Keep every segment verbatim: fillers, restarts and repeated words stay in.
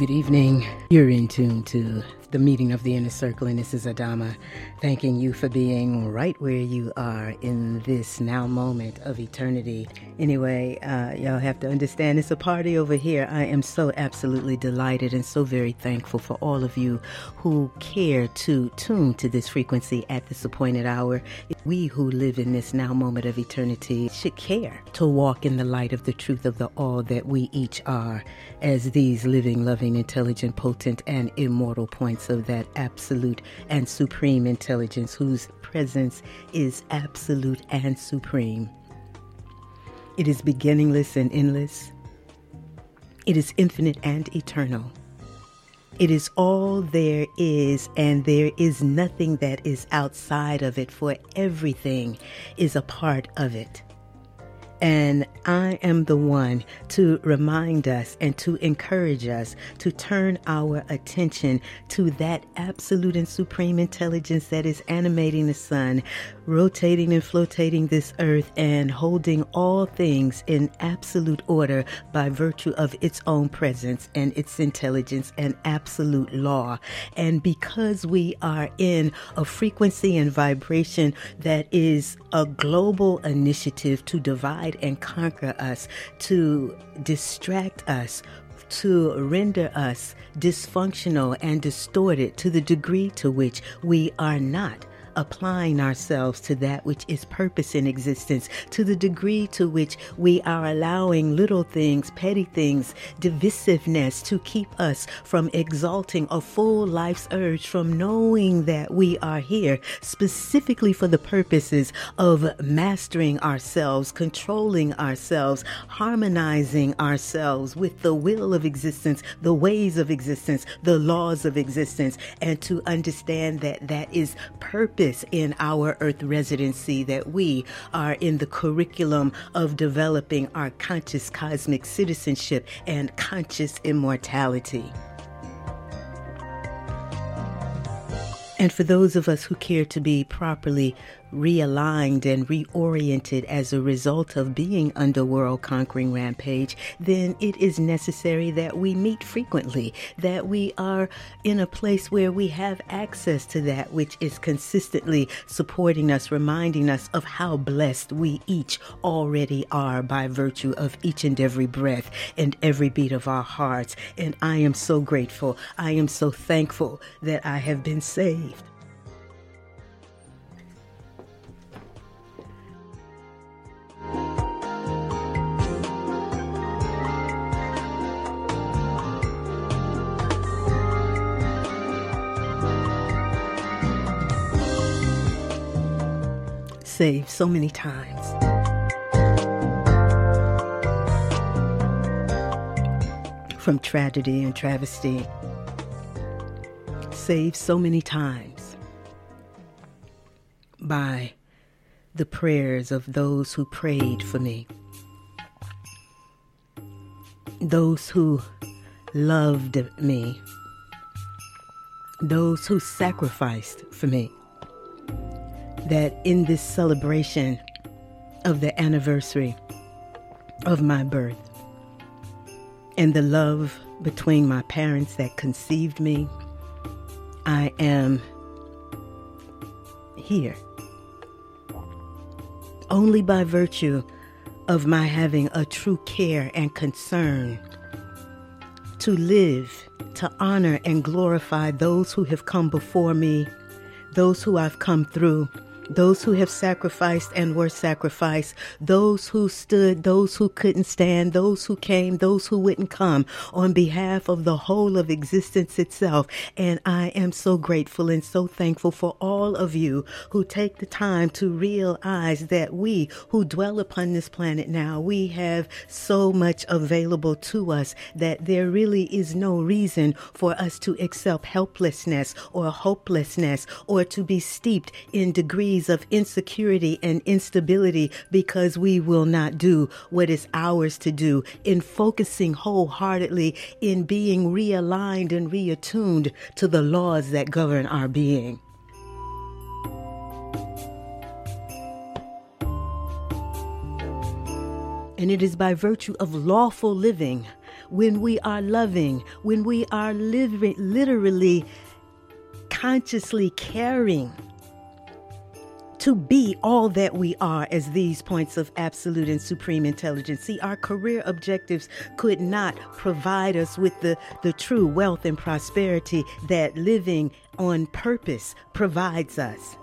Good evening. You're in tune to the meeting of the Inner Circle, and this is Adama thanking you for being right where you are in this now moment of eternity. Anyway, uh, y'all have to understand it's a party over here. I am so absolutely delighted and so very thankful for all of you who care to tune to this frequency at this appointed hour. We who live in this now moment of eternity should care to walk in the light of the truth of the all that we each are as these living, loving, intelligent, potent, and immortal points of that absolute and supreme intelligence whose presence is absolute and supreme. It is beginningless and endless. It is infinite and eternal. It is all there is, and there is nothing that is outside of it, for everything is a part of it. And I am the one to remind us and to encourage us to turn our attention to that absolute and supreme intelligence that is animating the sun, rotating and flotating this earth, and holding all things in absolute order by virtue of its own presence and its intelligence and absolute law. And because we are in a frequency and vibration that is a global initiative to divide and conquer us, to distract us, to render us dysfunctional and distorted to the degree to which we are not applying ourselves to that which is purpose in existence, to the degree to which we are allowing little things, petty things, divisiveness to keep us from exalting a full life's urge, from knowing that we are here specifically for the purposes of mastering ourselves, controlling ourselves, harmonizing ourselves with the will of existence, the ways of existence, the laws of existence, and to understand that that is purpose in our earth residency, that we are in the curriculum of developing our conscious cosmic citizenship and conscious immortality. And for those of us who care to be properly realigned and reoriented as a result of being under world conquering rampage, then it is necessary that we meet frequently, that we are in a place where we have access to that which is consistently supporting us, reminding us of how blessed we each already are by virtue of each and every breath and every beat of our hearts. And I am so grateful. I am so thankful that I have been saved. Saved so many times. From tragedy and travesty. Saved so many times by the prayers of those who prayed for me. Those who loved me. Those who sacrificed for me. That in this celebration of the anniversary of my birth and the love between my parents that conceived me, I am here. Only by virtue of my having a true care and concern to live, to honor and glorify those who have come before me, those who I've come through, those who have sacrificed and were sacrificed, those who stood, those who couldn't stand, those who came, those who wouldn't come, on behalf of the whole of existence itself. And I am so grateful and so thankful for all of you who take the time to realize that we who dwell upon this planet now, we have so much available to us that there really is no reason for us to accept helplessness or hopelessness or to be steeped in degrees of insecurity and instability, because we will not do what is ours to do in focusing wholeheartedly in being realigned and reattuned to the laws that govern our being. And it is by virtue of lawful living when we are loving, when we are li- literally consciously caring to be all that we are as these points of absolute and supreme intelligence. See, our career objectives could not provide us with the, the true wealth and prosperity that living on purpose provides us.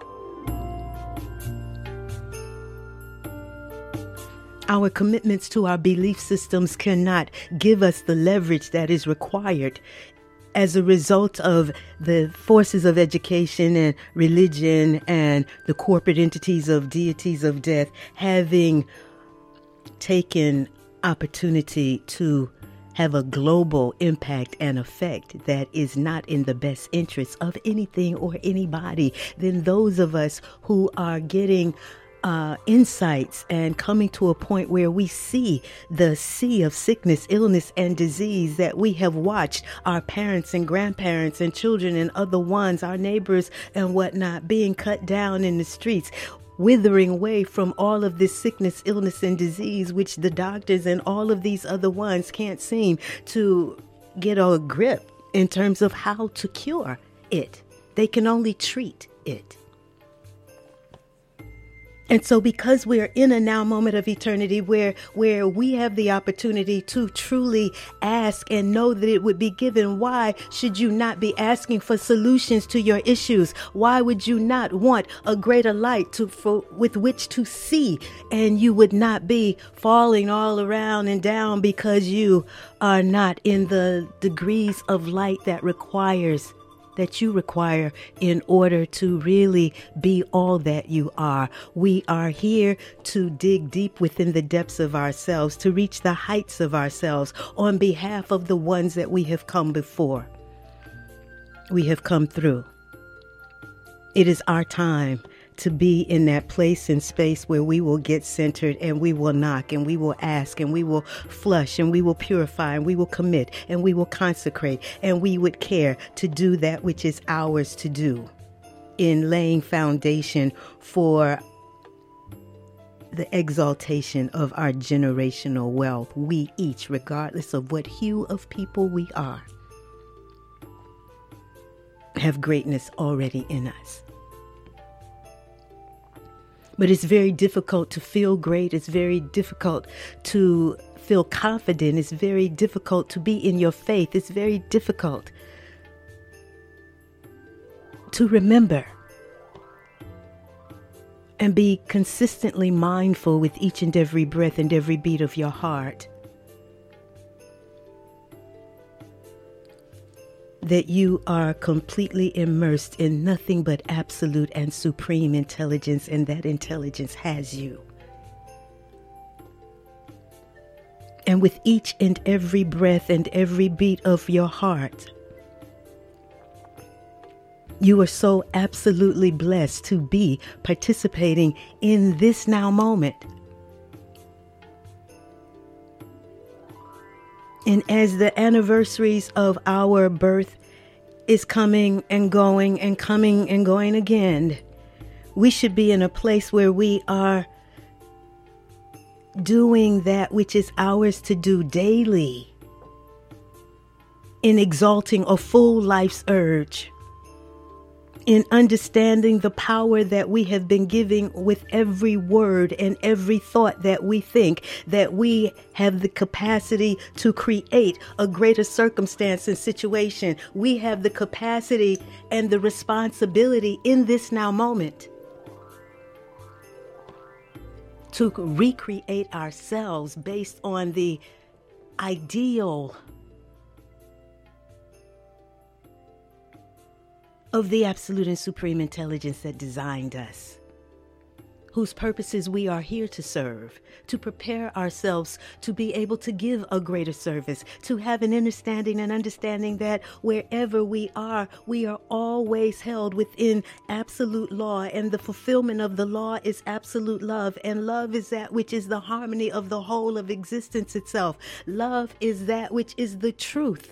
Our commitments to our belief systems cannot give us the leverage that is required as a result of the forces of education and religion and the corporate entities of deities of death having taken opportunity to have a global impact and effect that is not in the best interest of anything or anybody. Then those of us who are getting Uh, insights and coming to a point where we see the sea of sickness, illness, and disease that we have watched our parents and grandparents and children and other ones, our neighbors and whatnot, being cut down in the streets, withering away from all of this sickness, illness, and disease, which the doctors and all of these other ones can't seem to get a grip in terms of how to cure it. They can only treat it. And so because we're in a now moment of eternity where where we have the opportunity to truly ask and know that it would be given, why should you not be asking for solutions to your issues? Why would you not want a greater light to for, with which to see, and you would not be falling all around and down because you are not in the degrees of light that requires that you require in order to really be all that you are. We are here to dig deep within the depths of ourselves, to reach the heights of ourselves on behalf of the ones that we have come before. We have come through. It is our time to be in that place and space where we will get centered and we will knock and we will ask and we will flush and we will purify and we will commit and we will consecrate and we would care to do that which is ours to do in laying foundation for the exaltation of our generational wealth. We each, regardless of what hue of people we are, have greatness already in us. But it's very difficult to feel great. It's very difficult to feel confident. It's very difficult to be in your faith. It's very difficult to remember and be consistently mindful with each and every breath and every beat of your heart that you are completely immersed in nothing but absolute and supreme intelligence, and that intelligence has you. And with each and every breath and every beat of your heart, you are so absolutely blessed to be participating in this now moment. And as the anniversaries of our birth is coming and going and coming and going again, we should be in a place where we are doing that which is ours to do daily, in exalting a full life's urge, in understanding the power that we have been giving with every word and every thought that we think, that we have the capacity to create a greater circumstance and situation. We have the capacity and the responsibility in this now moment to recreate ourselves based on the ideal of the absolute and supreme intelligence that designed us, whose purposes we are here to serve, to prepare ourselves to be able to give a greater service, to have an understanding and understanding that wherever we are, we are always held within absolute law, and the fulfillment of the law is absolute love, and love is that which is the harmony of the whole of existence itself. Love is that which is the truth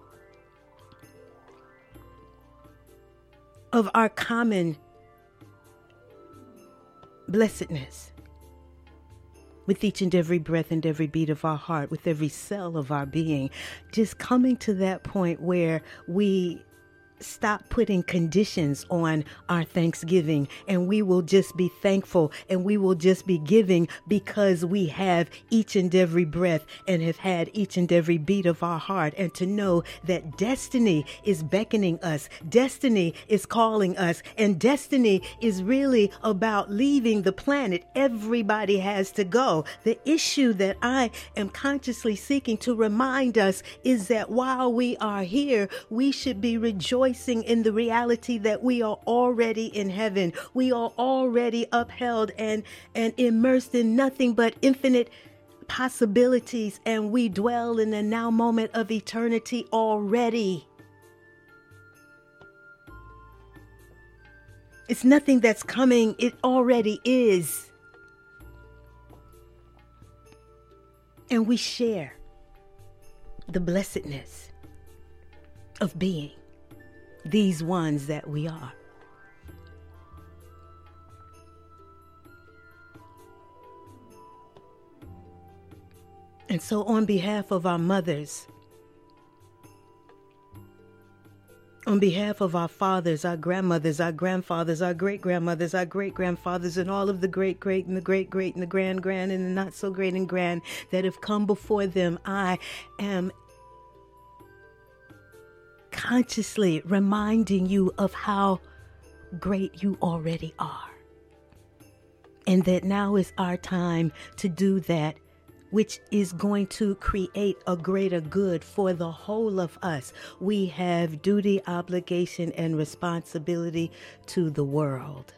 of our common blessedness. with each and every breath and every beat of our heart, with every cell of our being, just coming to that point where we stop putting conditions on our Thanksgiving, and we will just be thankful, and we will just be giving because we have each and every breath and have had each and every beat of our heart. And to know that destiny is beckoning us, destiny is calling us, and destiny is really about leaving the planet. Everybody has to go. The issue that I am consciously seeking to remind us is that while we are here, we should be rejoicing in the reality that we are already in heaven. We are already upheld and, and immersed in nothing but infinite possibilities, and we dwell in the now moment of eternity already. It's nothing that's coming, it already is. And we share the blessedness of being these ones that we are. And so on behalf of our mothers, on behalf of our fathers, our grandmothers, our grandfathers, our great-grandmothers, our great-grandfathers, and all of the great-great and the great-great and the grand-grand and the not-so-great and grand that have come before them, I am consciously reminding you of how great you already are. And that now is our time to do that which is going to create a greater good for the whole of us. We have duty, obligation, and responsibility to the world.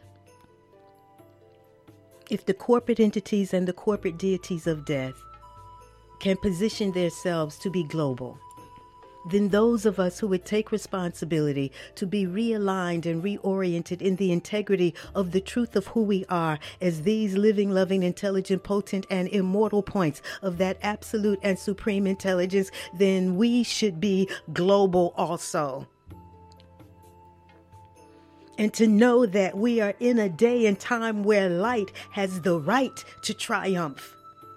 If the corporate entities and the corporate deities of death can position themselves to be global, then those of us who would take responsibility to be realigned and reoriented in the integrity of the truth of who we are as these living, loving, intelligent, potent, and immortal points of that absolute and supreme intelligence, then we should be global also. And to know that we are in a day and time where light has the right to triumph.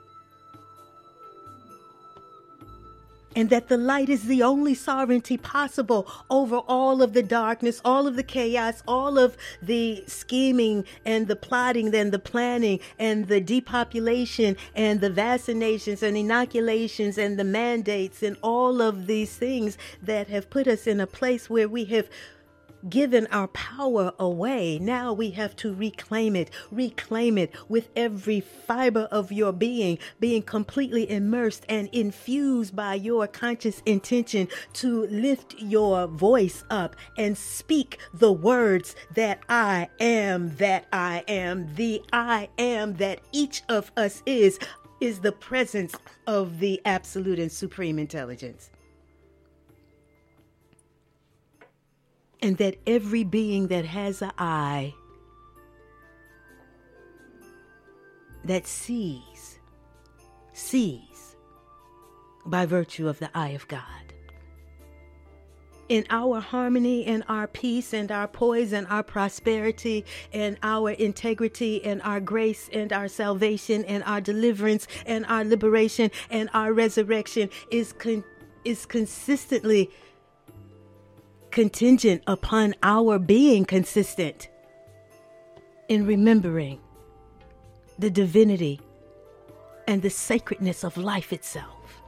And that the light is the only sovereignty possible over all of the darkness, all of the chaos, all of the scheming and the plotting and the planning and the depopulation and the vaccinations and inoculations and the mandates and all of these things that have put us in a place where we have given our power away. Now we have to reclaim it, reclaim it with every fiber of your being, being completely immersed and infused by your conscious intention to lift your voice up and speak the words that I am, that I am, the I am that each of us is, is the presence of the absolute and supreme intelligence. And that every being that has an eye that sees, sees by virtue of the eye of God. In our harmony and our peace and our poise and our prosperity and our integrity and our grace and our salvation and our deliverance and our liberation and our resurrection is con- is consistently contingent upon our being consistent in remembering the divinity and the sacredness of life itself.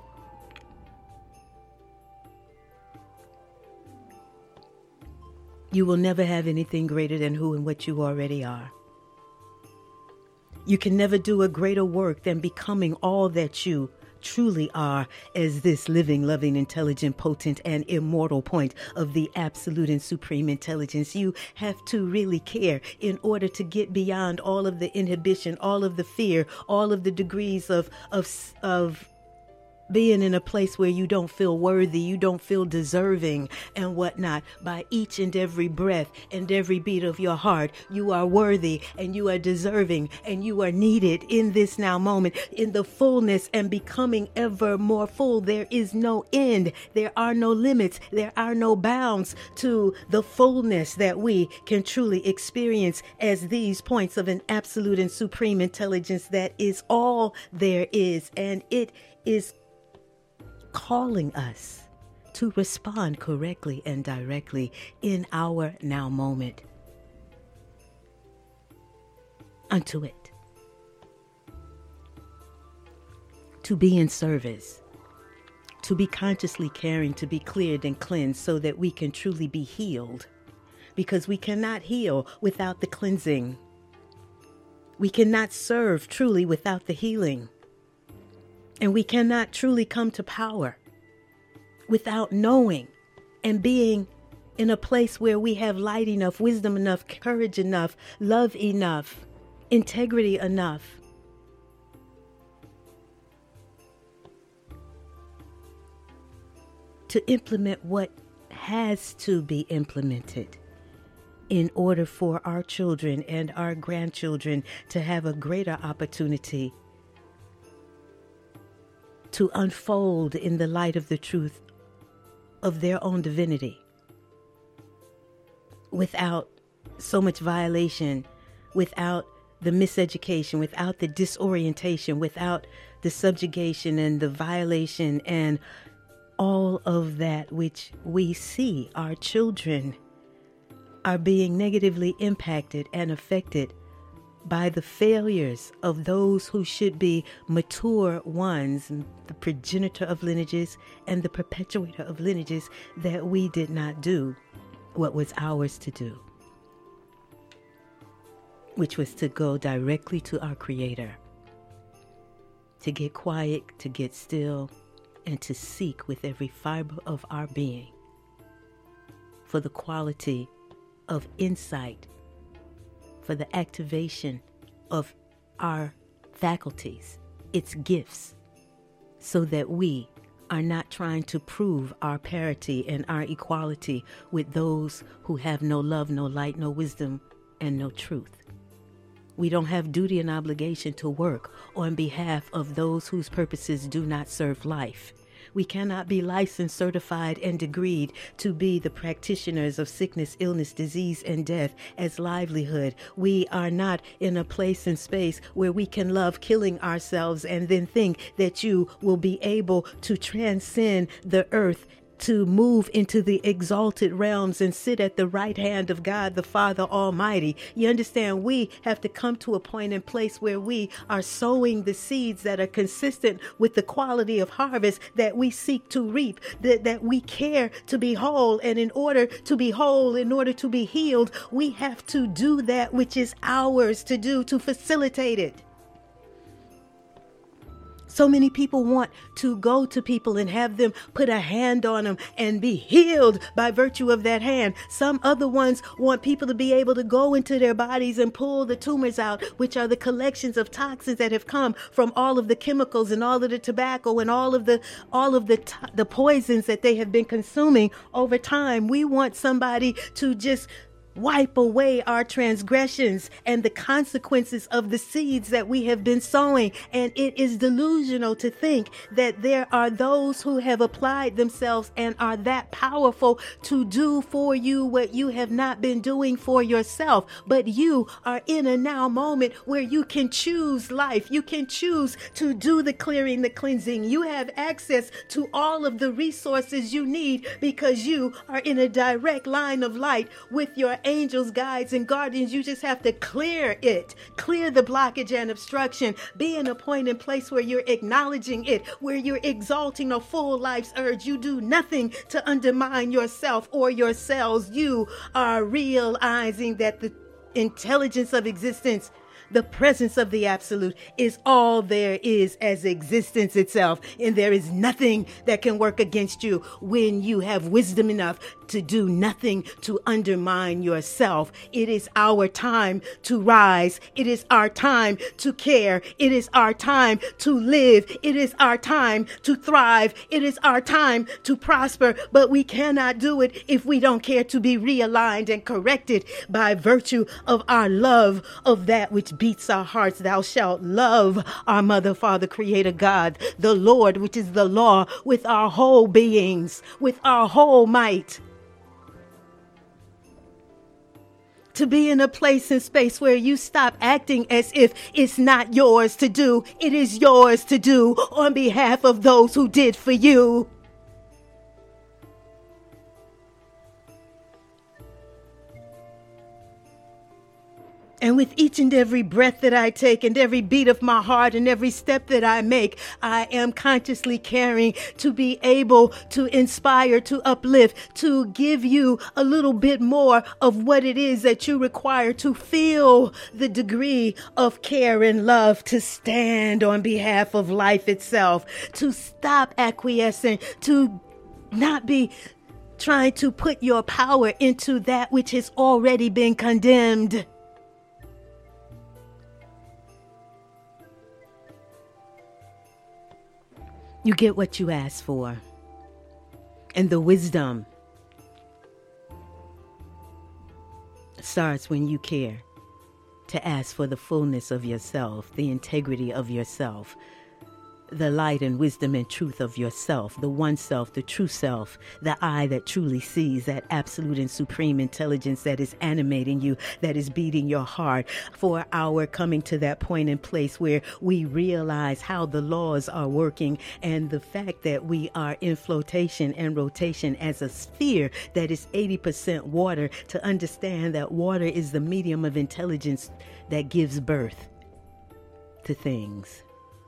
You will never have anything greater than who and what you already are. You can never do a greater work than becoming all that you truly are as this living, loving, intelligent, potent, and immortal point of the absolute and supreme intelligence. You have to really care in order to get beyond all of the inhibition, all of the fear, all of the degrees of of of being in a place where you don't feel worthy, you don't feel deserving and whatnot. By each and every breath and every beat of your heart, you are worthy and you are deserving and you are needed in this now moment, in the fullness and becoming ever more full. There is no end. There are no limits. There are no bounds to the fullness that we can truly experience as these points of an absolute and supreme intelligence that is all there is. And it is calling us to respond correctly and directly in our now moment unto it. To be in service, to be consciously caring, to be cleared and cleansed so that we can truly be healed. Because we cannot heal without the cleansing. We cannot serve truly without the healing. And we cannot truly come to power without knowing and being in a place where we have light enough, wisdom enough, courage enough, love enough, integrity enough to implement what has to be implemented in order for our children and our grandchildren to have a greater opportunity to unfold in the light of the truth of their own divinity without so much violation, without the miseducation, without the disorientation, without the subjugation and the violation and all of that which we see our children are being negatively impacted and affected by the failures of those who should be mature ones, the progenitor of lineages and the perpetuator of lineages, that we did not do what was ours to do, which was to go directly to our Creator, to get quiet, to get still, and to seek with every fiber of our being for the quality of insight, for the activation of our faculties, its gifts, so that we are not trying to prove our parity and our equality with those who have no love, no light, no wisdom, and no truth. We don't have duty and obligation to work on behalf of those whose purposes do not serve life. We cannot be licensed, certified, and degreed to be the practitioners of sickness, illness, disease, and death as livelihood. We are not in a place and space where we can love killing ourselves and then think that you will be able to transcend the earth, to move into the exalted realms and sit at the right hand of God the Father Almighty. You understand, we have to come to a point and place where we are sowing the seeds that are consistent with the quality of harvest that we seek to reap, that, that we care to be whole. And in order to be whole, in order to be healed, we have to do that which is ours to do, to facilitate it. So many people want to go to people and have them put a hand on them and be healed by virtue of that hand. Some other ones want people to be able to go into their bodies and pull the tumors out, which are the collections of toxins that have come from all of the chemicals and all of the tobacco and all of the all of the to- the poisons that they have been consuming over time. We want somebody to just wipe away our transgressions and the consequences of the seeds that we have been sowing. And it is delusional to think that there are those who have applied themselves and are that powerful to do for you what you have not been doing for yourself. But you are in a now moment where you can choose life. You can choose to do the clearing, the cleansing. You have access to all of the resources you need because you are in a direct line of light with your angels, guides, and guardians. You just have to clear it, clear the blockage and obstruction. Be in a point and place where you're acknowledging it, where you're exalting a full life's urge. You do nothing to undermine yourself or yourselves. You are realizing that the intelligence of existence The presence of the absolute is all there is as existence itself. And there is nothing that can work against you when you have wisdom enough to do nothing to undermine yourself. It is our time to rise. It is our time to care. It is our time to live. It is our time to thrive. It is our time to prosper. But we cannot do it if we don't care to be realigned and corrected by virtue of our love of that which beats our hearts. Thou shalt love our Mother, Father, Creator, God, the Lord, which is the law, with our whole beings, with our whole might. To be in a place and space where you stop acting as if it's not yours to do. It is yours to do on behalf of those who did for you. And with each and every breath that I take and every beat of my heart and every step that I make, I am consciously caring to be able to inspire, to uplift, to give you a little bit more of what it is that you require to feel the degree of care and love, to stand on behalf of life itself, to stop acquiescing, to not be trying to put your power into that which has already been condemned. You get what you ask for. And the wisdom starts when you care to ask for the fullness of yourself, the integrity of yourself, the light and wisdom and truth of yourself, the one self, the true self, the eye that truly sees, that absolute and supreme intelligence that is animating you, that is beating your heart. For our coming to that point and place where we realize how the laws are working and the fact that we are in flotation and rotation as a sphere that is eighty percent water, to understand that water is the medium of intelligence that gives birth to things.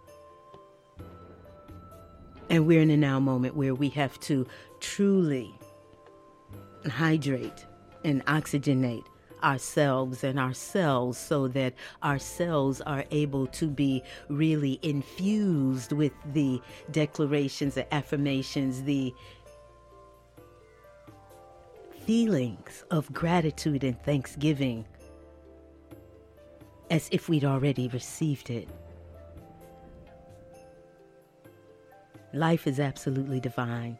And we're in a now moment where we have to truly hydrate and oxygenate ourselves and our cells so that our cells are able to be really infused with the declarations, the affirmations, the feelings of gratitude and thanksgiving as if we'd already received it. Life is absolutely divine.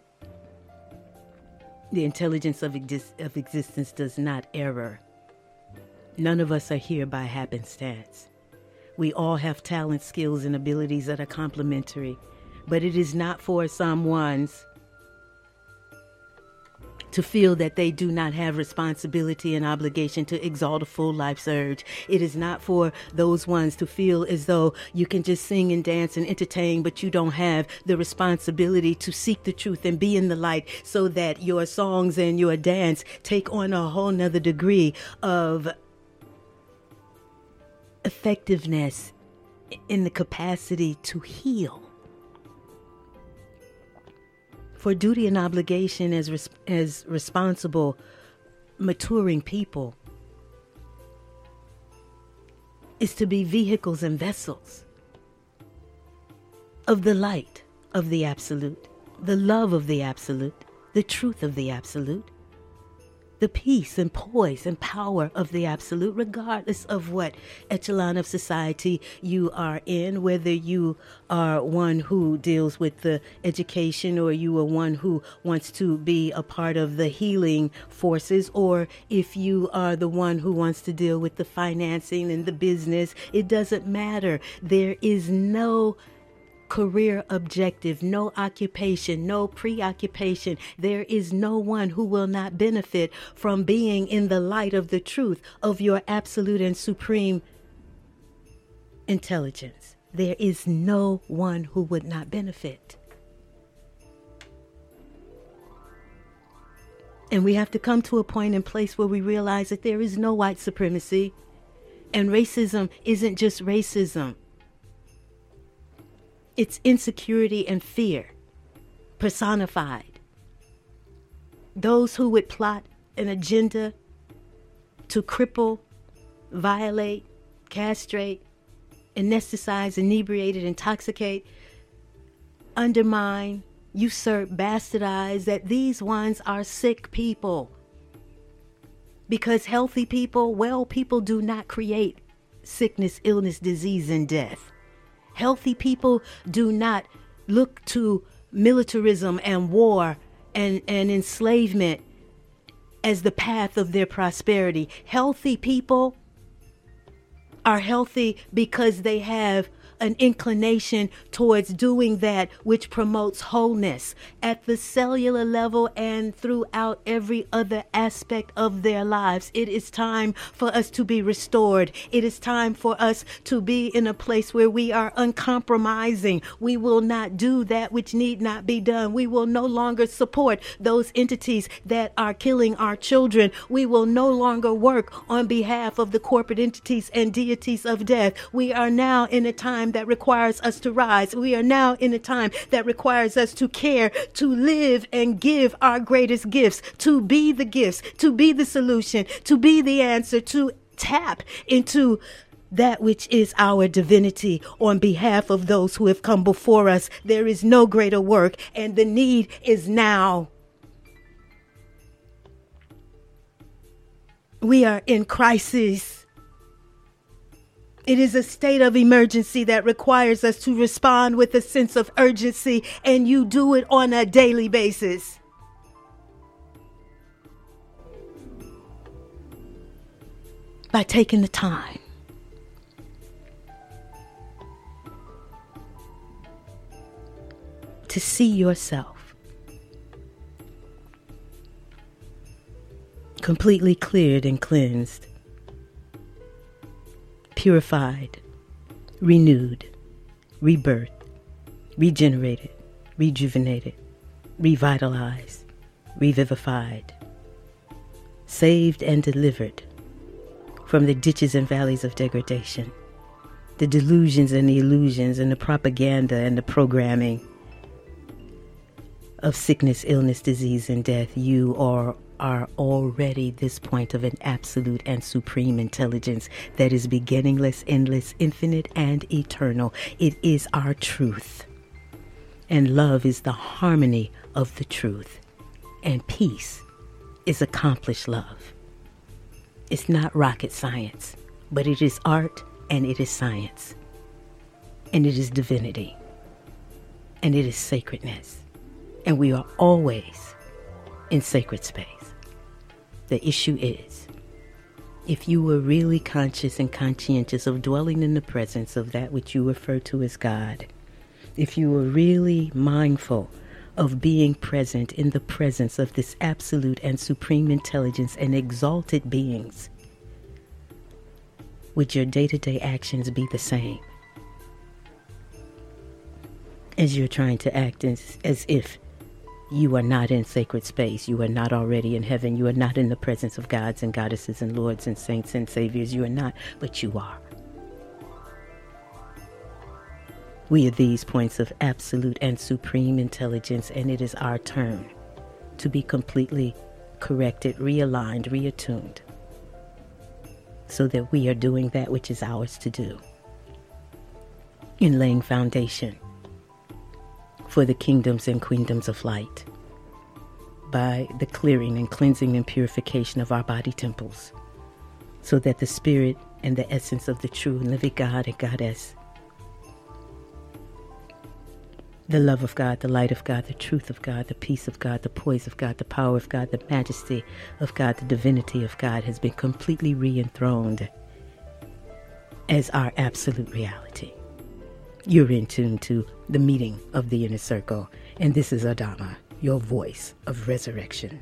The intelligence of, exist- of existence does not error. None of us are here by happenstance. We all have talents, skills, and abilities that are complementary, but it is not for someone's to feel that they do not have responsibility and obligation to exalt a full life surge. It is not for those ones to feel as though you can just sing and dance and entertain, but you don't have the responsibility to seek the truth and be in the light so that your songs and your dance take on a whole nother degree of effectiveness in the capacity to heal. For duty and obligation as res- as responsible, maturing people is to be vehicles and vessels of the light of the absolute, the love of the absolute, the truth of the absolute, the peace and poise and power of the absolute, regardless of what echelon of society you are in, whether you are one who deals with the education or you are one who wants to be a part of the healing forces, or if you are the one who wants to deal with the financing and the business. It doesn't matter. There is no career objective, no occupation, no preoccupation. There is no one who will not benefit from being in the light of the truth of your absolute and supreme intelligence. There is no one who would not benefit. And we have to come to a point and place where we realize that there is no white supremacy, and racism isn't just racism. It's insecurity and fear personified. Those who would plot an agenda to cripple, violate, castrate, anesthetize, inebriate, intoxicate, undermine, usurp, bastardize, that these ones are sick people. Because healthy people, well people do not create sickness, illness, disease, and death. Healthy people do not look to militarism and war and, and enslavement as the path of their prosperity. Healthy people are healthy because they have an inclination towards doing that which promotes wholeness at the cellular level and throughout every other aspect of their lives. It is time for us to be restored. It is time for us to be in a place where we are uncompromising. We will not do that which need not be done. We will no longer support those entities that are killing our children. We will no longer work on behalf of the corporate entities and deities of death. We are now in a time that requires us to rise. We are now in a time that requires us to care, to live and give our greatest gifts, to be the gifts, to be the solution, to be the answer, to tap into that which is our divinity on behalf of those who have come before us. There is no greater work, and the need is now. We are in crisis. It is a state of emergency that requires us to respond with a sense of urgency, and you do it on a daily basis. By taking the time to see yourself completely cleared and cleansed, purified, renewed, rebirthed, regenerated, rejuvenated, revitalized, revivified, saved and delivered from the ditches and valleys of degradation, the delusions and the illusions and the propaganda and the programming of sickness, illness, disease, and death. You are are already this point of an absolute and supreme intelligence that is beginningless, endless, infinite, and eternal. It is our truth. And love is the harmony of the truth. And peace is accomplished love. It's not rocket science, but it is art and it is science. And it is divinity. And it is sacredness. And we are always in sacred space. The issue is, if you were really conscious and conscientious of dwelling in the presence of that which you refer to as God, if you were really mindful of being present in the presence of this absolute and supreme intelligence and exalted beings, would your day-to-day actions be the same as you're trying to act as, as if you are not in sacred space? You are not already in heaven. You are not in the presence of gods and goddesses and lords and saints and saviors. You are not, but you are. We are these points of absolute and supreme intelligence, and it is our turn to be completely corrected, realigned, reattuned, so that we are doing that which is ours to do in laying foundation for the kingdoms and queendoms of light, by the clearing and cleansing and purification of our body temples, so that the spirit and the essence of the true and living God and Goddess, the love of God, the light of God, the truth of God, the peace of God, the poise of God, the power of God, the majesty of God, the divinity of God has been completely re-enthroned as our absolute reality. You're in tune to the meeting of the inner circle, and this is Adama, your voice of resurrection.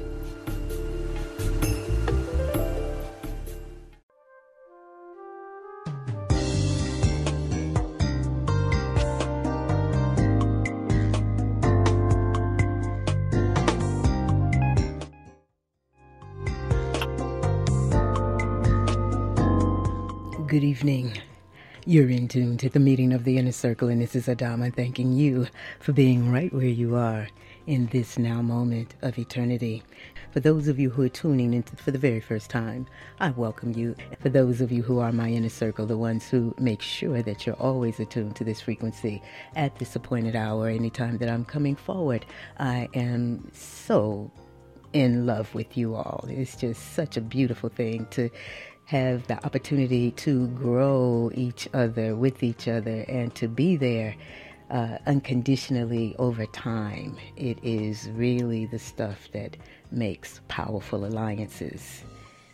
Good evening. You're in tune to the meeting of the inner circle, and this is Adama thanking you for being right where you are in this now moment of eternity. For those of you who are tuning in for the very first time, I welcome you. For those of you who are my inner circle, the ones who make sure that you're always attuned to this frequency at this appointed hour, anytime that I'm coming forward, I am so in love with you all. It's just such a beautiful thing to have the opportunity to grow each other with each other and to be there uh, unconditionally over time. It is really the stuff that makes powerful alliances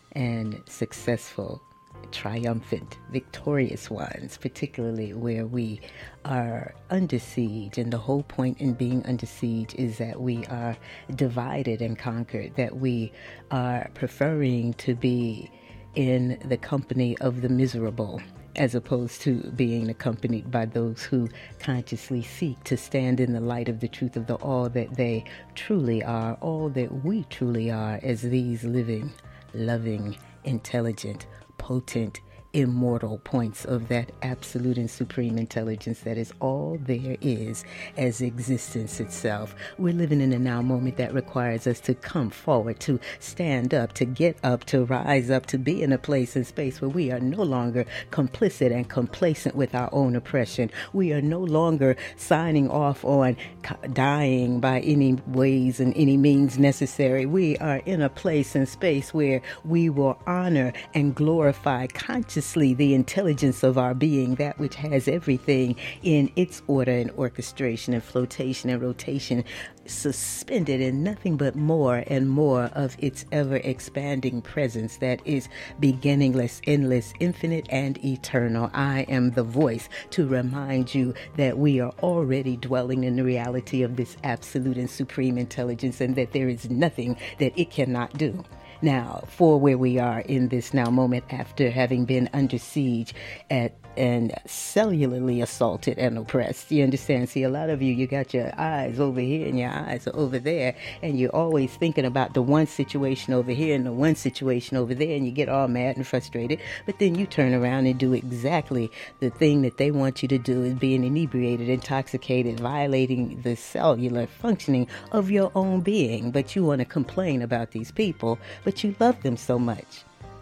and successful, triumphant, victorious ones, particularly where we are under siege. And the whole point in being under siege is that we are divided and conquered, that we are preferring to be in the company of the miserable, as opposed to being accompanied by those who consciously seek to stand in the light of the truth of the all that they truly are, all that we truly are as these living, loving, intelligent, potent, immortal points of that absolute and supreme intelligence that is all there is as existence itself. We're living in a now moment that requires us to come forward, to stand up, to get up, to rise up, to be in a place and space where we are no longer complicit and complacent with our own oppression. We are no longer signing off on dying by any ways and any means necessary. We are in a place and space where we will honor and glorify consciously the intelligence of our being, that which has everything in its order and orchestration and flotation and rotation, suspended in nothing but more and more of its ever-expanding presence that is beginningless, endless, infinite, and eternal. I am the voice to remind you that we are already dwelling in the reality of this absolute and supreme intelligence, and that there is nothing that it cannot do. Now, for where we are in this now moment after having been under siege at and cellularly assaulted and oppressed. You understand? See, a lot of you, you got your eyes over here and your eyes are over there, and you're always thinking about the one situation over here and the one situation over there, and you get all mad and frustrated, but then you turn around and do exactly the thing that they want you to do, is being inebriated, intoxicated, violating the cellular functioning of your own being. But you want to complain about these people, but you love them so much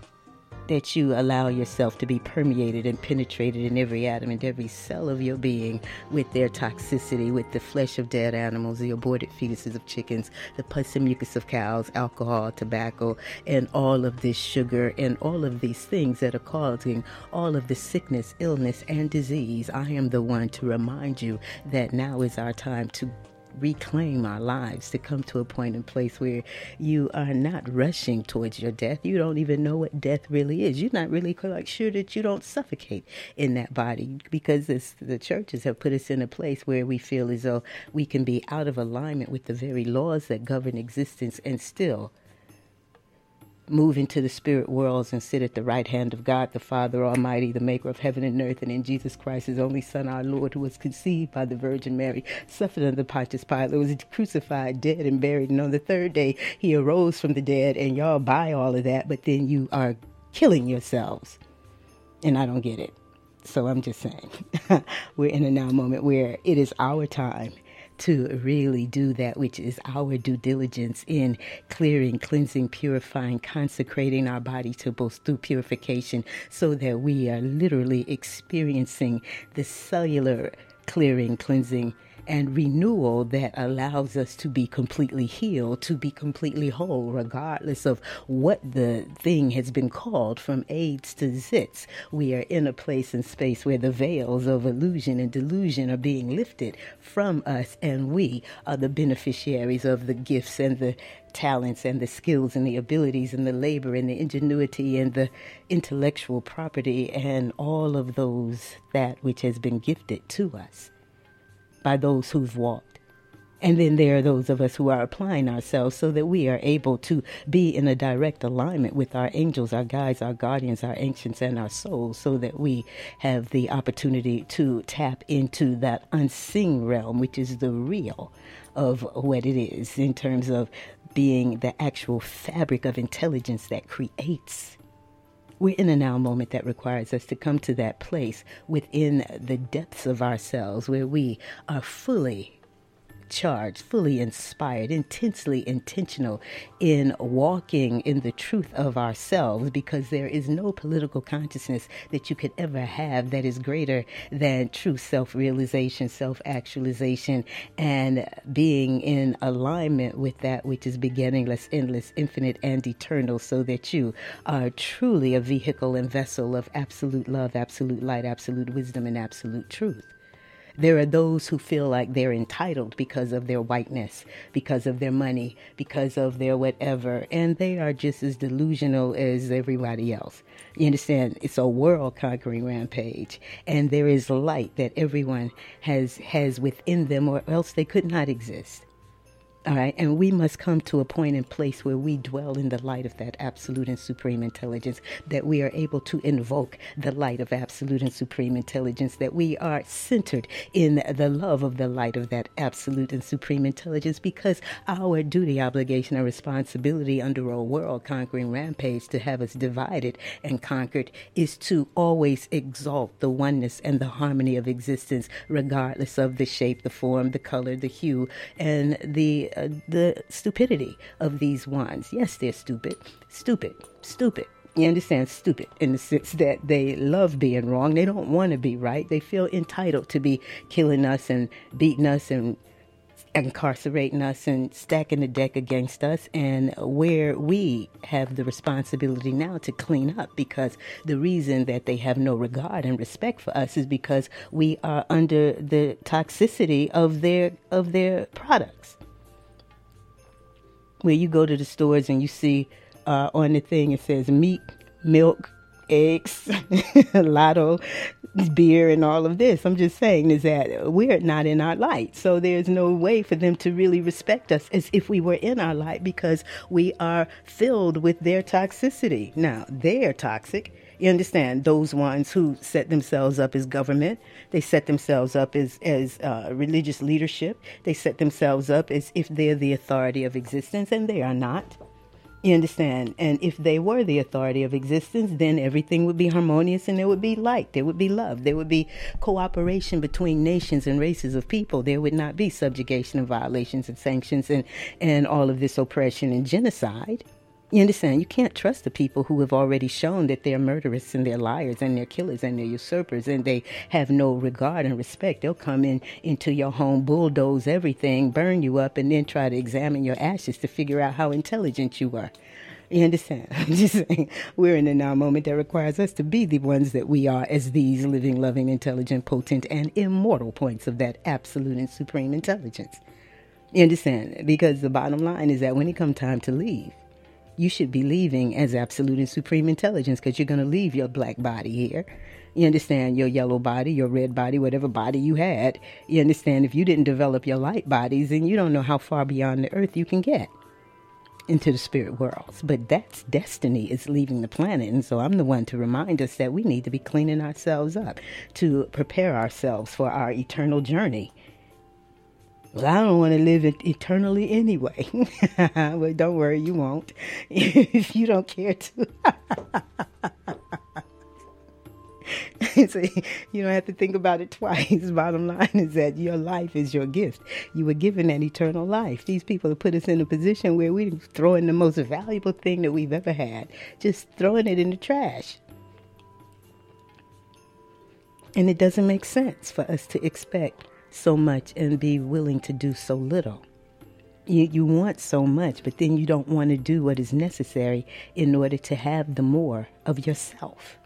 that you allow yourself to be permeated and penetrated in every atom and every cell of your being with their toxicity, with the flesh of dead animals, the aborted fetuses of chickens, the pus and mucus of cows, alcohol, tobacco, and all of this sugar and all of these things that are causing all of the sickness, illness, and disease. I am the one to remind you that now is our time to reclaim our lives, to come to a point and place where you are not rushing towards your death. You don't even know what death really is. You're not really quite sure that you don't suffocate in that body, because this, the churches have put us in a place where we feel as though we can be out of alignment with the very laws that govern existence and still move into the spirit worlds and sit at the right hand of God, the Father Almighty, the maker of heaven and earth, and in Jesus Christ, his only Son, our Lord, who was conceived by the Virgin Mary, suffered under Pontius Pilate, was crucified, dead, and buried. And on the third day, he arose from the dead, and y'all buy all of that, but then you are killing yourselves. And I don't get it. So I'm just saying, we're in a now moment where it is our time to really do that which is our due diligence in clearing, cleansing, purifying, consecrating our body to both through purification, so that we are literally experiencing the cellular clearing, cleansing, and renewal that allows us to be completely healed, to be completely whole, regardless of what the thing has been called, from AIDS to zits. We are in a place and space where the veils of illusion and delusion are being lifted from us, and we are the beneficiaries of the gifts and the talents and the skills and the abilities and the labor and the ingenuity and the intellectual property and all of those, that which has been gifted to us by those who've walked. And then there are those of us who are applying ourselves so that we are able to be in a direct alignment with our angels, our guides, our guardians, our ancients, and our souls, so that we have the opportunity to tap into that unseen realm, which is the real of what it is, in terms of being the actual fabric of intelligence that creates. We're in a now moment that requires us to come to that place within the depths of ourselves where we are fully charged, fully inspired, intensely intentional in walking in the truth of ourselves, because there is no political consciousness that you could ever have that is greater than true self-realization, self-actualization, and being in alignment with that which is beginningless, endless, infinite, and eternal, so that you are truly a vehicle and vessel of absolute love, absolute light, absolute wisdom, and absolute truth. There are those who feel like they're entitled because of their whiteness, because of their money, because of their whatever, and they are just as delusional as everybody else. You understand? It's a world-conquering rampage, and there is light that everyone has has within them, or else they could not exist. All right, and we must come to a point and place where we dwell in the light of that absolute and supreme intelligence, that we are able to invoke the light of absolute and supreme intelligence, that we are centered in the love of the light of that absolute and supreme intelligence, because our duty, obligation, and responsibility under a world-conquering rampage to have us divided and conquered is to always exalt the oneness and the harmony of existence, regardless of the shape, the form, the color, the hue, and the Uh, the stupidity of these ones. Yes, they're stupid, stupid, stupid. You understand? Stupid in the sense that they love being wrong. They don't want to be right. They feel entitled to be killing us and beating us and incarcerating us and stacking the deck against us, and where we have the responsibility now to clean up, because the reason that they have no regard and respect for us is because we are under the toxicity of their of their products. Where you go to the stores and you see uh, on the thing it says meat, milk, eggs, lotto, beer, and all of this. I'm just saying is that we're not in our light. So there's no way for them to really respect us as if we were in our light, because we are filled with their toxicity. Now, they're toxic. You understand? Those ones who set themselves up as government, they set themselves up as, as uh, religious leadership. They set themselves up as if they're the authority of existence, and they are not. You understand? And if they were the authority of existence, then everything would be harmonious, and there would be light. There would be love. There would be cooperation between nations and races of people. There would not be subjugation and violations and sanctions and, and all of this oppression and genocide. You understand? You can't trust the people who have already shown that they're murderers and they're liars and they're killers and they're usurpers, and they have no regard and respect. They'll come in into your home, bulldoze everything, burn you up, and then try to examine your ashes to figure out how intelligent you are. You understand? I'm just saying, we're in a now moment that requires us to be the ones that we are, as these living, loving, intelligent, potent, and immortal points of that absolute and supreme intelligence. You understand? Because the bottom line is that when it comes time to leave, you should be leaving as absolute and supreme intelligence, because you're going to leave your black body here. You understand? Your yellow body, your red body, whatever body you had. You understand? If you didn't develop your light bodies, then you don't know how far beyond the earth you can get into the spirit worlds. But that's destiny, is leaving the planet. And so I'm the one to remind us that we need to be cleaning ourselves up to prepare ourselves for our eternal journey. Well, I don't want to live it eternally anyway. Well, don't worry, you won't. If you don't care to. So you don't have to think about it twice. Bottom line is that your life is your gift. You were given an eternal life. These people have put us in a position where we're throwing the most valuable thing that we've ever had, just throwing it in the trash. And it doesn't make sense for us to expect so much and be willing to do so little. You, you want so much, but then you don't want to do what is necessary in order to have the more of yourself.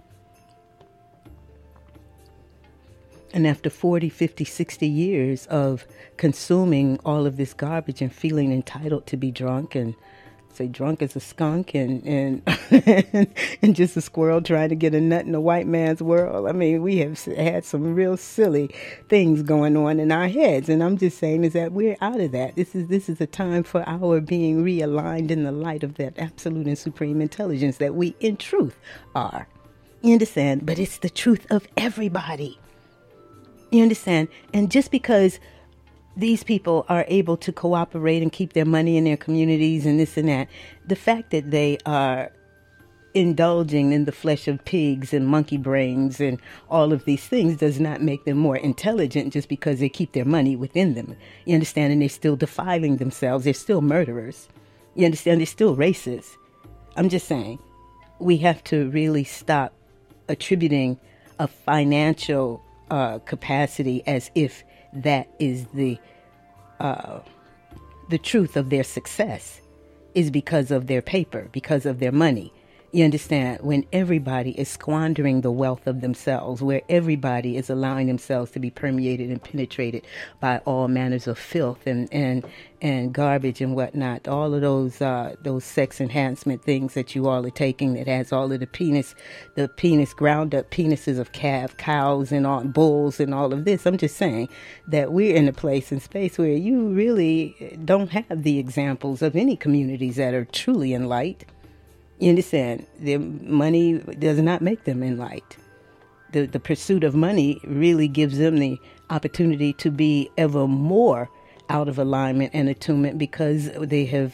And after forty, fifty, sixty years of consuming all of this garbage and feeling entitled to be drunk and say drunk as a skunk and and, and just a squirrel trying to get a nut in a white man's world. I mean, we have had some real silly things going on in our heads. And I'm just saying is that we're out of that. This is this is a time for our being realigned in the light of that absolute and supreme intelligence that we in truth are. You understand? But it's the truth of everybody. You understand? And just because these people are able to cooperate and keep their money in their communities and this and that, the fact that they are indulging in the flesh of pigs and monkey brains and all of these things does not make them more intelligent just because they keep their money within them. You understand? And they're still defiling themselves. They're still murderers. You understand? They're still racist. I'm just saying, we have to really stop attributing a financial uh, capacity as if that is the uh, the truth of their success is because of their paper, because of their money. You understand? When everybody is squandering the wealth of themselves, where everybody is allowing themselves to be permeated and penetrated by all manners of filth and and, and garbage and whatnot, all of those uh, those sex enhancement things that you all are taking that has all of the penis, the penis ground up penises of calf cows and all bulls and all of this. I'm just saying that we're in a place and space where you really don't have the examples of any communities that are truly enlightened. You understand? Their money does not make them enlightened. The the pursuit of money really gives them the opportunity to be ever more out of alignment and attunement because they have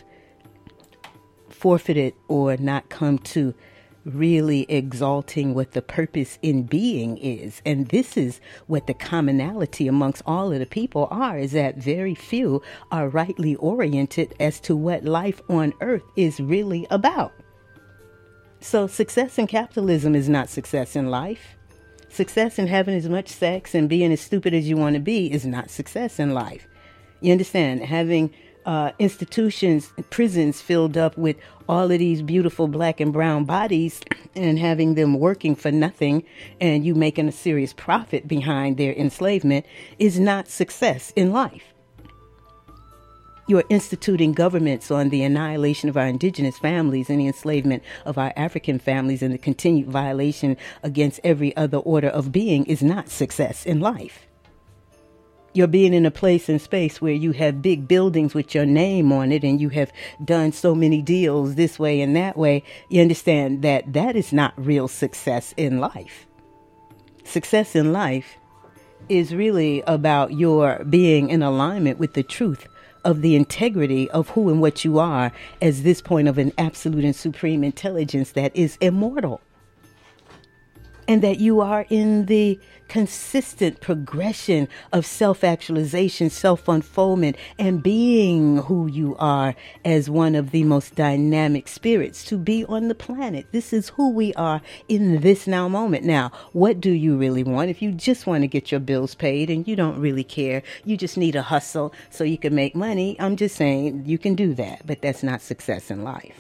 forfeited or not come to really exalting what the purpose in being is. And this is what the commonality amongst all of the people are, is that very few are rightly oriented as to what life on earth is really about. So success in capitalism is not success in life. Success in having as much sex and being as stupid as you want to be is not success in life. You understand? Having uh, institutions, prisons filled up with all of these beautiful black and brown bodies and having them working for nothing and you making a serious profit behind their enslavement is not success in life. You are instituting governments on the annihilation of our indigenous families and the enslavement of our African families, and the continued violation against every other order of being is not success in life. You're being in a place and space where you have big buildings with your name on it and you have done so many deals this way and that way. You understand that that is not real success in life. Success in life is really about your being in alignment with the truth of the integrity of who and what you are as this point of an absolute and supreme intelligence that is immortal. And that you are in the consistent progression of self-actualization, self-unfoldment, and being who you are as one of the most dynamic spirits to be on the planet. This is who we are in this now moment. Now, what do you really want? If you just want to get your bills paid and you don't really care, you just need a hustle so you can make money, I'm just saying you can do that, but that's not success in life.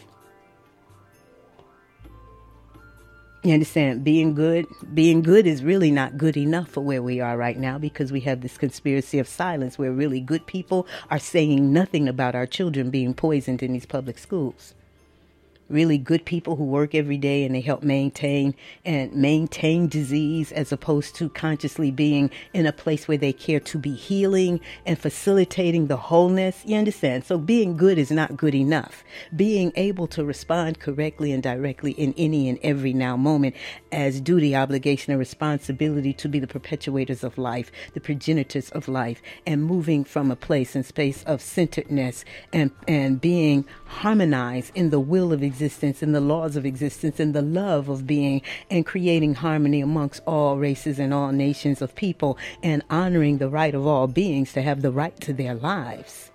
You understand? Being good, being good is really not good enough for where we are right now, because we have this conspiracy of silence where really good people are saying nothing about our children being poisoned in these public schools. Really good people who work every day and they help maintain and maintain disease, as opposed to consciously being in a place where they care to be healing and facilitating the wholeness. You understand? So being good is not good enough. Being able to respond correctly and directly in any and every now moment as duty, obligation, and responsibility to be the perpetuators of life, the progenitors of life, and moving from a place and space of centeredness and, and being harmonized in the will of existence. Existence and the laws of existence and the love of being, and creating harmony amongst all races and all nations of people, and honoring the right of all beings to have the right to their lives.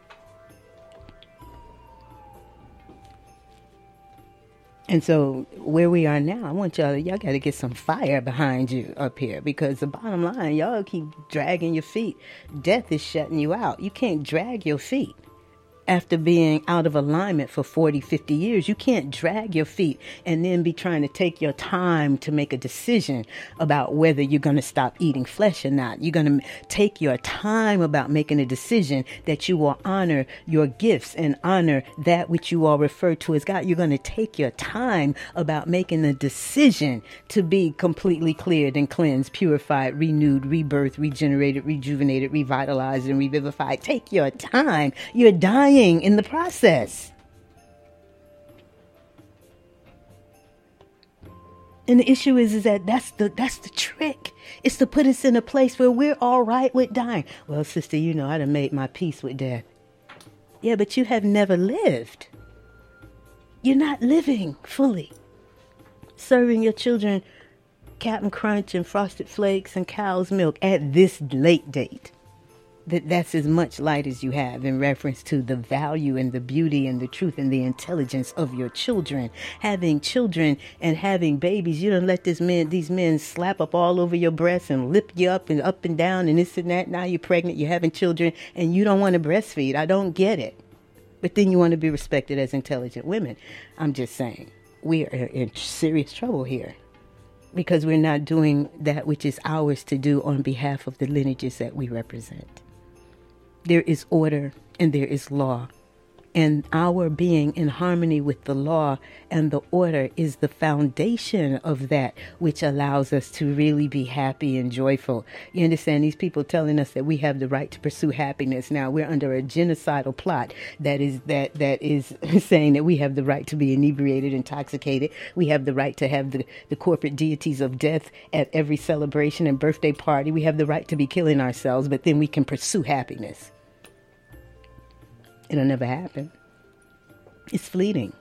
And so where we are now, I want y'all, y'all got to get some fire behind you up here, because the bottom line, y'all keep dragging your feet. Death is shutting you out. You can't drag your feet. After being out of alignment for forty, fifty years, you can't drag your feet and then be trying to take your time to make a decision about whether you're going to stop eating flesh or not. You're going to take your time about making a decision that you will honor your gifts and honor that which you all refer to as God. You're going to take your time about making a decision to be completely cleared and cleansed, purified, renewed, rebirthed, regenerated, rejuvenated, revitalized, and revivified. Take your time. You're dying in the process. And the issue is, is that that's the that's the trick. It's to put us in a place where we're all right with dying. Well, sister, you know, I done made my peace with death. Yeah, but you have never lived. You're not living fully. serving your children Captain Crunch and Frosted Flakes and cow's milk at this late date. That that's as much light as you have in reference to the value and the beauty and the truth and the intelligence of your children. Having children and having babies, you don't let this men, these men slap up all over your breasts and lip you up and up and down and this and that. Now you're pregnant, you're having children, and you don't want to breastfeed. I don't get it. But then you want to be respected as intelligent women. I'm just saying, we are in serious trouble here, because we're not doing that which is ours to do on behalf of the lineages that we represent. There is order and there is law. And our being in harmony with the law and the order is the foundation of that which allows us to really be happy and joyful. You understand, these people telling us that we have the right to pursue happiness. Now we're under a genocidal plot that is that that is saying that we have the right to be inebriated, intoxicated. We have the right to have the, the corporate deities of death at every celebration and birthday party. We have the right to be killing ourselves, but then we can pursue happiness. It'll never happen. It's fleeting.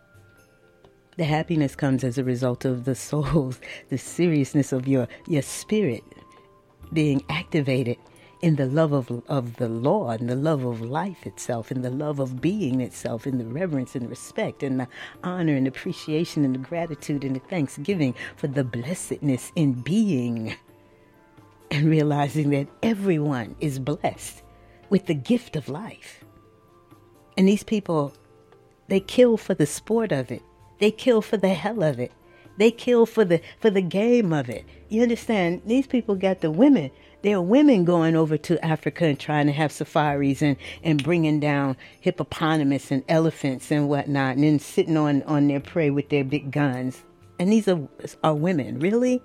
The happiness comes as a result of the soul's, the seriousness of your, your spirit being activated in the love of, of the law and the love of life itself and the love of being itself and the reverence and respect and the honor and appreciation and the gratitude and the thanksgiving for the blessedness in being, and realizing that everyone is blessed with the gift of life. And these people, they kill for the sport of it. They kill for the hell of it. They kill for the for the game of it. You understand? These people got the women. There are women going over to Africa and trying to have safaris and, and bringing down hippopotamus and elephants and whatnot, and then sitting on, on their prey with their big guns. And these are, are women. Really?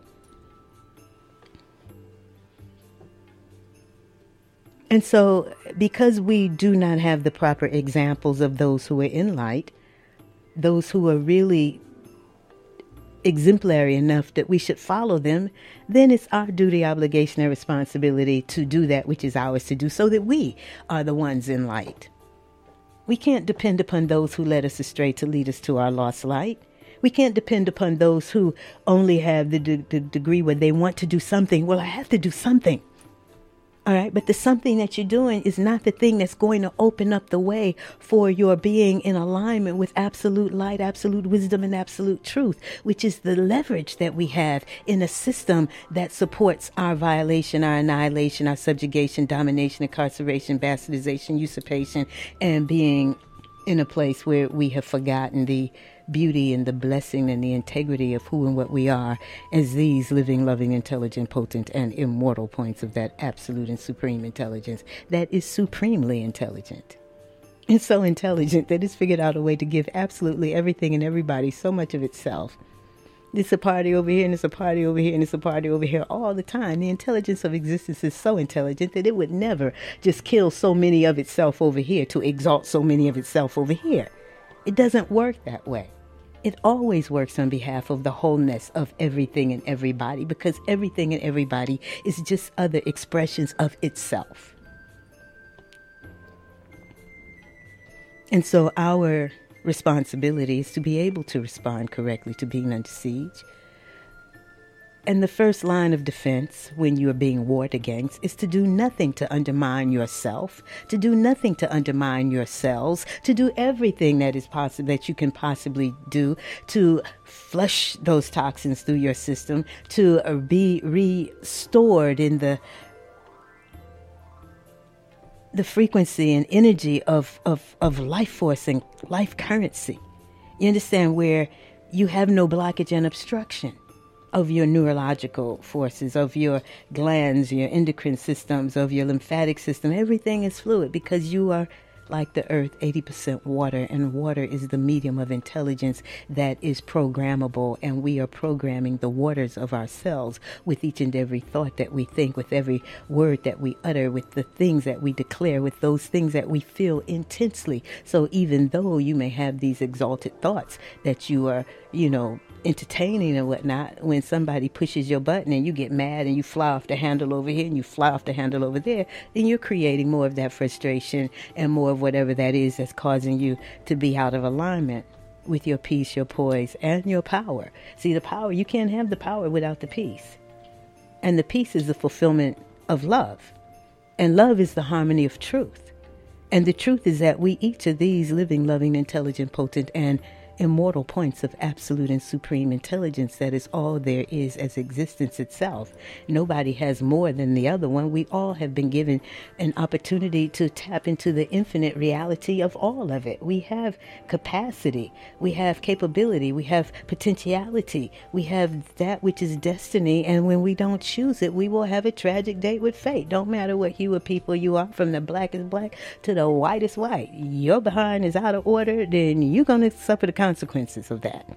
And so, because we do not have the proper examples of those who are in light, those who are really exemplary enough that we should follow them, then it's our duty, obligation, and responsibility to do that which is ours to do, so that we are the ones in light. We can't depend upon those who led us astray to lead us to our lost light. We can't depend upon those who only have the, de- the degree where they want to do something. Well, I have to do something. All right, but the something that you're doing is not the thing that's going to open up the way for your being in alignment with absolute light, absolute wisdom, and absolute truth, which is the leverage that we have in a system that supports our violation, our annihilation, our subjugation, domination, incarceration, bastardization, usurpation, and being in a place where we have forgotten the beauty and the blessing and the integrity of who and what we are as these living, loving, intelligent, potent, and immortal points of that absolute and supreme intelligence that is supremely intelligent. It's so intelligent that it's figured out a way to give absolutely everything and everybody so much of itself. It's a party over here, and it's a party over here, and it's a party over here all the time. The intelligence of existence is so intelligent that it would never just kill so many of itself over here to exalt so many of itself over here. It doesn't work that way. It always works on behalf of the wholeness of everything and everybody, because everything and everybody is just other expressions of itself. And so our responsibility is to be able to respond correctly to being under siege. And the first line of defense when you are being warred against is to do nothing to undermine yourself, to do nothing to undermine your cells, to do everything that is possible that you can possibly do to flush those toxins through your system, to uh, be restored in the the frequency and energy of, of, of life force and life currency. You understand, where you have no blockage and obstruction of your neurological forces, of your glands, your endocrine systems, of your lymphatic system. Everything is fluid because you are like the earth, eighty percent water, and water is the medium of intelligence that is programmable, and we are programming the waters of our cells with each and every thought that we think, with every word that we utter, with the things that we declare, with those things that we feel intensely. So even though you may have these exalted thoughts that you are, you know, entertaining and whatnot, when somebody pushes your button and you get mad and you fly off the handle over here and you fly off the handle over there, then you're creating more of that frustration and more of whatever that is that's causing you to be out of alignment. with your peace, your poise, and your power. See, the power, you can't have the power without the peace. And the peace is the fulfillment of love. And love is the harmony of truth. And the truth is that we each are these living, loving, intelligent, potent, and immortal points of absolute and supreme intelligence that is all there is as existence itself. Nobody has more than the other one. We all have been given an opportunity to tap into the infinite reality of all of it. We have capacity, we have capability, we have potentiality, we have that which is destiny, and when we don't choose it, we will have a tragic date with fate. Don't matter what hue of people you are, from the blackest black to the whitest white. Your behind is out of order, then you're going to suffer the consequences consequences of that.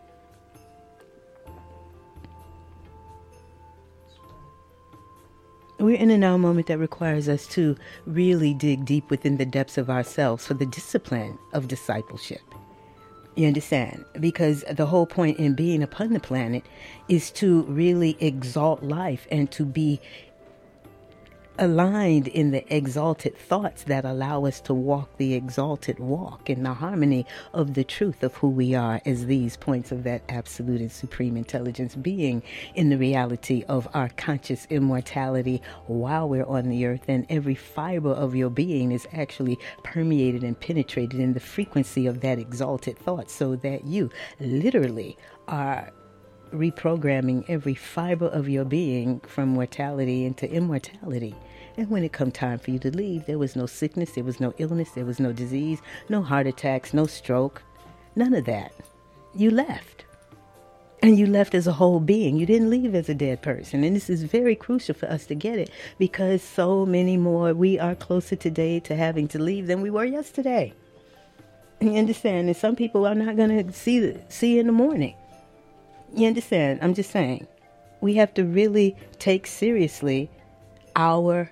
We're in a now moment that requires us to really dig deep within the depths of ourselves for the discipline of discipleship. You understand? Because the whole point in being upon the planet is to really exalt life and to be aligned in the exalted thoughts that allow us to walk the exalted walk in the harmony of the truth of who we are as these points of that absolute and supreme intelligence, being in the reality of our conscious immortality while we're on the earth, and every fiber of your being is actually permeated and penetrated in the frequency of that exalted thought, so that you literally are reprogramming every fiber of your being from mortality into immortality. And when it come time for you to leave, there was no sickness, there was no illness, there was no disease, no heart attacks, no stroke, none of that. You left. And you left as a whole being. You didn't leave as a dead person. And this is very crucial for us to get it, because so many more, we are closer today to having to leave than we were yesterday. You understand? And some people are not going to see the, see in the morning. You understand? I'm just saying, we have to really take seriously our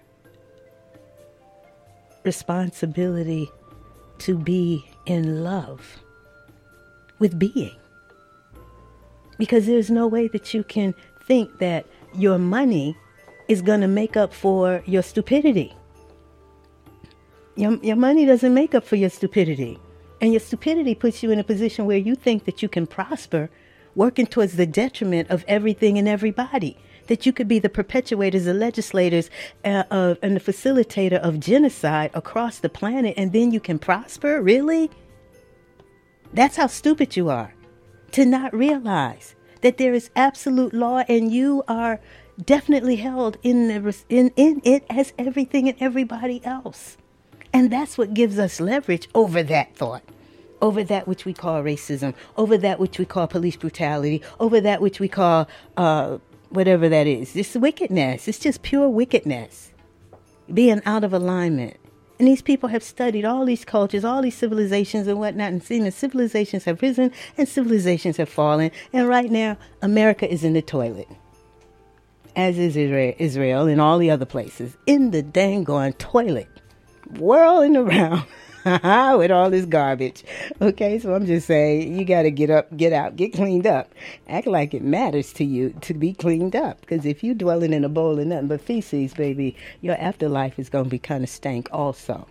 responsibility to be in love with being. Because there's no way that you can think that your money is going to make up for your stupidity. Your, your money doesn't make up for your stupidity. And your stupidity puts you in a position where you think that you can prosper working towards the detriment of everything and everybody. That you could be the perpetuators, the legislators, uh, uh, and the facilitator of genocide across the planet, and then you can prosper? Really? That's how stupid you are. To not realize that there is absolute law, and you are definitely held in, the, in, in it as everything and everybody else. And that's what gives us leverage over that thought. Over that which we call racism, over that which we call police brutality, over that which we call uh, whatever that is. It's wickedness. It's just pure wickedness. Being out of alignment. And these people have studied all these cultures, all these civilizations and whatnot, and seen that civilizations have risen and civilizations have fallen. And right now, America is in the toilet. As is Israel, Israel and all the other places. In the dang gone toilet. Whirling around. With all this garbage. Okay, so I'm just saying, you got to get up, get out, get cleaned up. Act like it matters to you to be cleaned up. Because if you're dwelling in a bowl of nothing but feces, baby, your afterlife is going to be kind of stank also.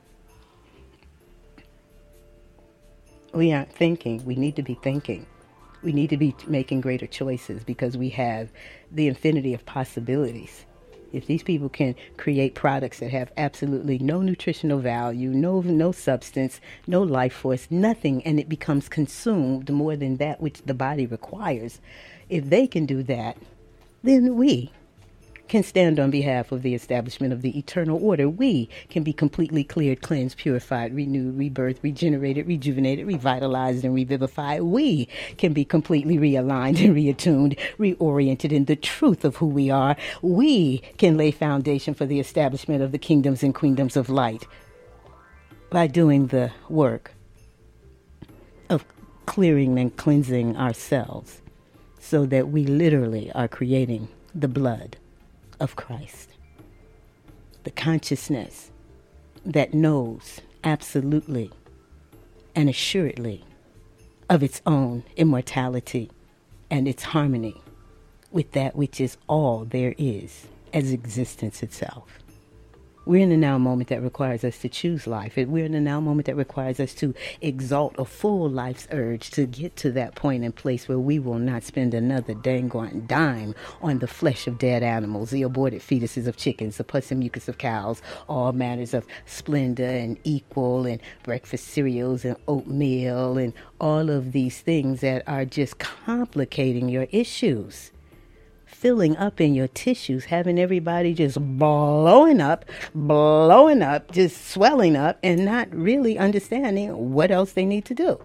We aren't thinking. We need to be thinking. We need to be making greater choices, because we have the infinity of possibilities. If these people can create products that have absolutely no nutritional value, no no substance, no life force, nothing, and it becomes consumed more than that which the body requires, if they can do that, then we can stand on behalf of the establishment of the eternal order. We can be completely cleared, cleansed, purified, renewed, rebirthed, regenerated, rejuvenated, revitalized, and revivified. We can be completely realigned and reattuned, reoriented in the truth of who we are. We can lay foundation for the establishment of the kingdoms and queendoms of light by doing the work of clearing and cleansing ourselves, so that we literally are creating the blood of Christ, the consciousness that knows absolutely and assuredly of its own immortality and its harmony with that which is all there is as existence itself. We're in a now moment that requires us to choose life. We're in a now moment that requires us to exalt a full life's urge to get to that point and place where we will not spend another dang dime on the flesh of dead animals, the aborted fetuses of chickens, the pus and mucus of cows, all manners of Splenda and Equal and breakfast cereals and oatmeal and all of these things that are just complicating your issues, filling up in your tissues, having everybody just blowing up, blowing up, just swelling up, and not really understanding what else they need to do.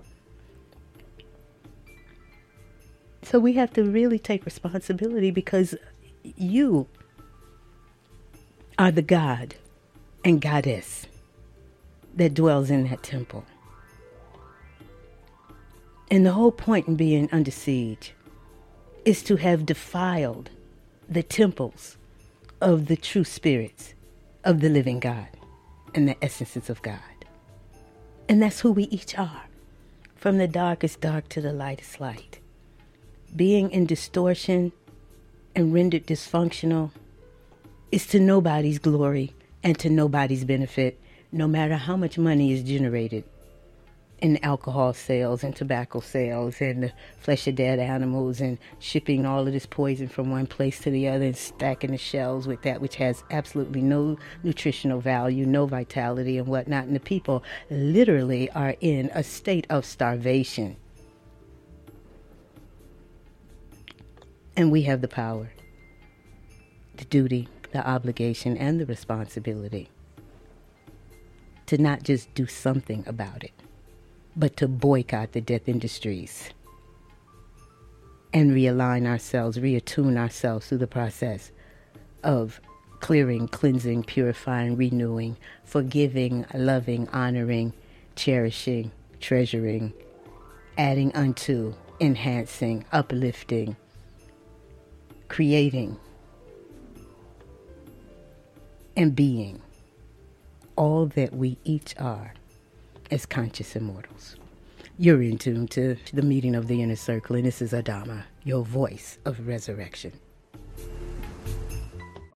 So we have to really take responsibility, because you are the God and Goddess that dwells in that temple. And the whole point in being under siege is to have defiled the temples of the true spirits of the living God and the essences of God. And that's who we each are, from the darkest dark to the lightest light. Being in distortion and rendered dysfunctional is to nobody's glory and to nobody's benefit, no matter how much money is generated in alcohol sales and tobacco sales and the flesh of dead animals and shipping all of this poison from one place to the other and stacking the shelves with that which has absolutely no nutritional value, no vitality and whatnot. And the people literally are in a state of starvation. And we have the power, the duty, the obligation, and the responsibility to not just do something about it, but to boycott the death industries and realign ourselves, reattune ourselves through the process of clearing, cleansing, purifying, renewing, forgiving, loving, honoring, cherishing, treasuring, adding unto, enhancing, uplifting, creating, and being all that we each are as conscious immortals. You're in tune to the meeting of the inner circle, and this is Adama, your voice of resurrection.